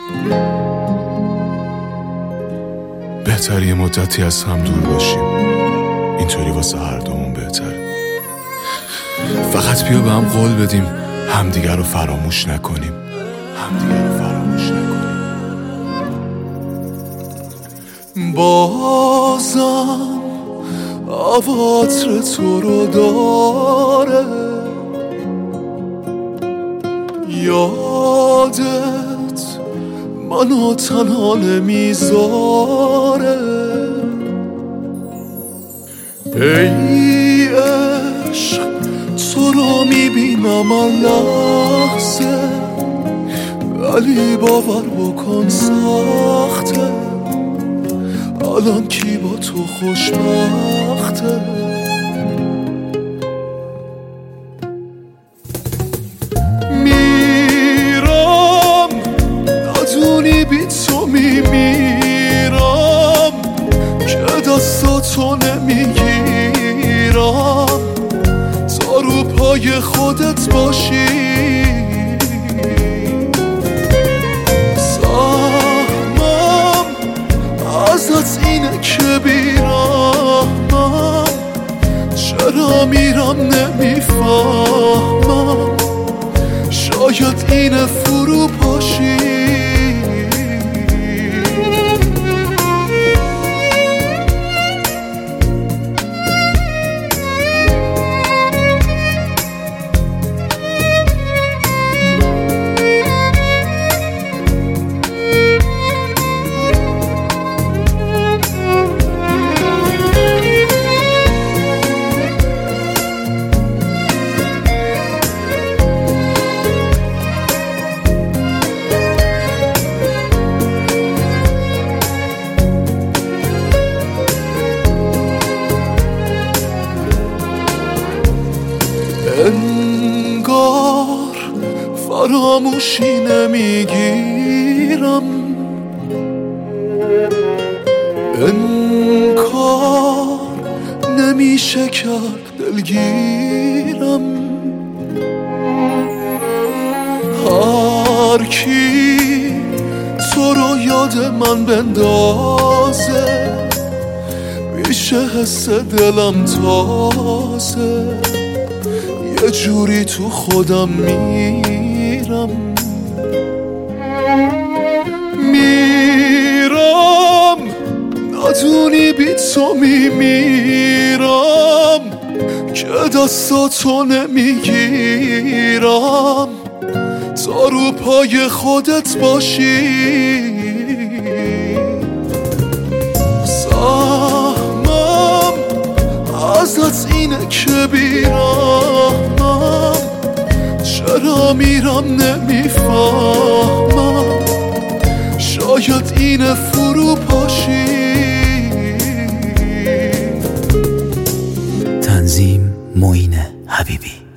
بهتر یه مدتی از هم دور باشیم، اینطوری واسه هر دومون بهتره. فقط بیا به هم قول بدیم همدیگر رو فراموش نکنیم، همدیگر رو فراموش نکنیم. بازم عواطر تو رو داره، یادت منو تنها نمیذاره. ای عشق تو رو میبینم هر لحظه، ولی باور بکن سخته، الان کی با تو خوشبخته؟ میرم ندونی بی تو میمیرم، که دستاتو نمیگیرم تا رو پای خودت باشی. ازت اینه که بیرحمم، چرا میرم نمیفهمم، شاید اینه فرو پاشی. انگار فراموشی نمیگیرم، انکار نمیشه کرد دلگیرم. هر کی تو رو یاد من بندازه، میشه حس دلم تازه، یه جوری تو خودم میرم. میرم ندونی بی تو میمیرم، که دستاتو نمیگیرم تا رو پای خودت باشی. سهمم ازت اینه که بیرحمم، چرا میرم نمیفهمم، شاید اینه فرو پاشی. تنظیم معین حبیبی.